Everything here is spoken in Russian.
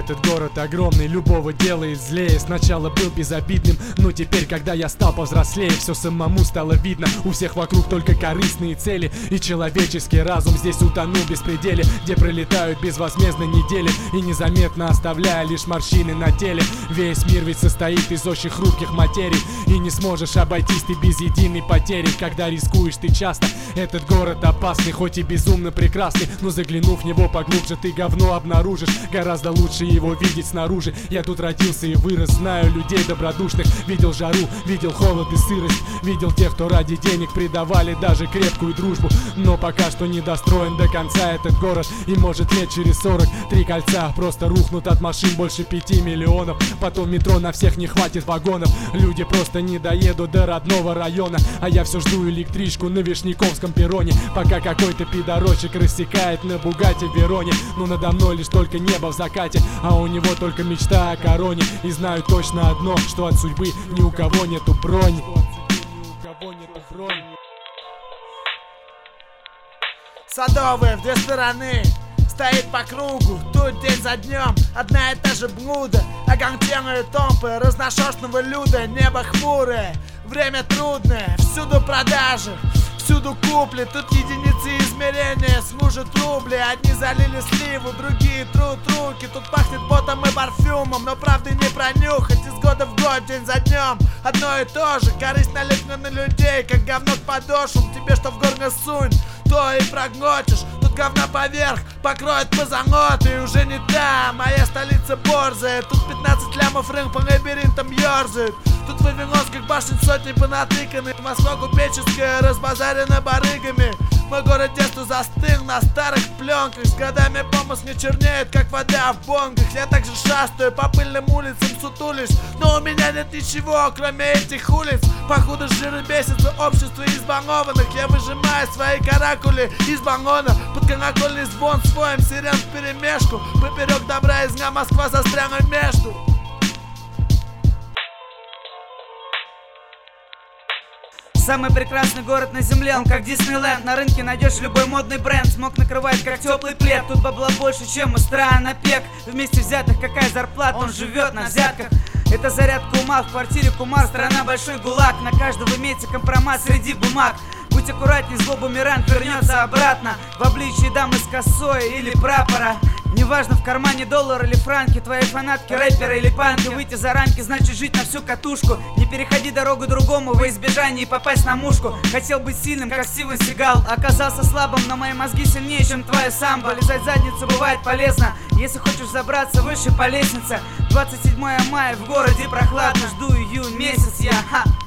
Этот город огромный, любого делает злее. Сначала был безобидным, но теперь, когда я стал повзрослее, все самому стало видно. У всех вокруг только корыстные цели, и человеческий разум здесь утонул в беспределе, где пролетают безвозмездно недели, и незаметно оставляя лишь морщины на теле. Весь мир ведь состоит из очень хрупких материй, и не сможешь обойтись ты без единой потери. Когда рискуешь ты часто, этот город опасный, хоть и безумно прекрасный, но заглянув в него поглубже, ты говно обнаружишь. Гораздо лучше его видеть снаружи. Я тут родился и вырос, знаю людей добродушных. Видел жару, видел холод и сырость, видел тех, кто ради денег предавали даже крепкую дружбу. Но пока что не достроен до конца этот город, и может лет через 40 3 кольца просто рухнут от машин больше 5 миллионов. Потом метро на всех не хватит вагонов, люди просто не доедут до родного района. А я все жду электричку на Вишняковском перроне, пока какой-то пидорочек рассекает на Бугатти Вероне. Но надо мной лишь только небо в закате, а у него только мечта о короне. И знаю точно одно, что от судьбы ни у кого нету брони. Садовые в две стороны, стоит по кругу, тут день за днем одна и та же блуда. Огонтенные томпы разношерстного люда, небо хмурое, время трудное, всюду продажи, всюду купли, тут единицы измерения служат рубли. Одни залили сливу, другие трут руки. Тут пахнет потом и парфюмом, но правды не пронюхать. Из года в год, день за днем одно и то же. Корысть налепна на людей, как говно к подошвам. Тебе что в горло сунь, то и проглотишь. Тут говна поверх покроет позанот, и уже не та моя столица борзая. Тут 15 лямов рынок по лабиринтам ерзает. Тут вавилонских башен сотни понатыканы. Москва купеческая разбазарена барыгами. Мой город детства застыл на старых пленках. С годами помысл не чернеет, как вода в бонгах. Я также шастаю по пыльным улицам, сутулюсь, но у меня нет ничего, кроме этих улиц. Покуда жиры бесится общество избалованных, я выжимаю свои каракули из баллона. Под колокольный звон своим сирен вперемешку. Поперек добра и зла Москва застряла между. Самый прекрасный город на земле, он как Диснейленд. На рынке найдешь любой модный бренд, смог накрывать как теплый плед. Тут бабла больше, чем у стран ОПЕК. Вместе взятых какая зарплата, он живет на взятках. Это зарядка ума, в квартире кумар, страна большой гулаг. На каждого имеется компромат среди бумаг. Будь аккуратней, зло бумеранг вернется обратно в обличии дамы с косой или прапора. Неважно, в кармане доллар или франки, твои фанатки, рэперы или панки. Выйти за рамки значит жить на всю катушку. Не переходи дорогу другому во избежание и попасть на мушку. Хотел быть сильным, как Стивен Сигал, оказался слабым, но мои мозги сильнее, чем твоя самбо. Лизать задницу бывает полезно, если хочешь забраться выше по лестнице. 27 мая в городе прохладно, жду июнь месяц я.